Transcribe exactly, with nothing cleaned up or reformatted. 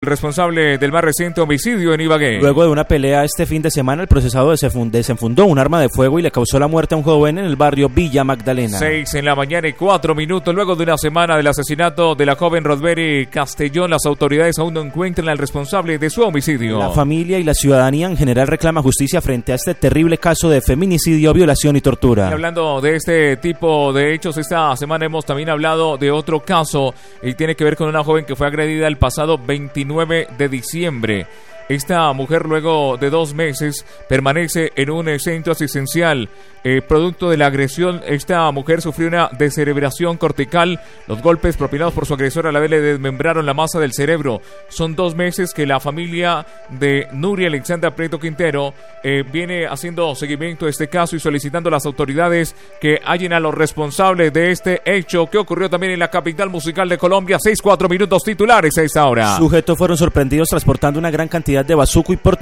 responsable del más reciente homicidio en Ibagué. Luego de una pelea este fin de semana, el procesado desenfundó un arma de fuego y le causó la muerte a un joven en el barrio Villa Magdalena. Seis en la mañana y cuatro minutos. Luego de una semana del asesinato de la joven Rosbery Castellón, las autoridades aún no encuentran al responsable de su homicidio. La familia y la ciudadanía en general reclama justicia frente a este terrible caso de feminicidio, violación y tortura. Y hablando de este tipo de hechos, esta semana hemos también hablado de otro caso y tiene que ver con una joven que fue agredida el pasado veintinueve de diciembre. Esta mujer, luego de dos meses, permanece en un centro asistencial. Eh, producto de la agresión, esta mujer sufrió una descerebración cortical. Los golpes propinados por su agresor a la vez le desmembraron la masa del cerebro. Son dos meses que la familia de Nuria Alexandra Prieto Quintero eh, viene haciendo seguimiento de este caso y solicitando a las autoridades que hallen a los responsables de este hecho que ocurrió también en la capital musical de Colombia. Seis, cuatro minutos titulares a esta hora. Sujetos fueron sorprendidos transportando una gran cantidad de bazuco y por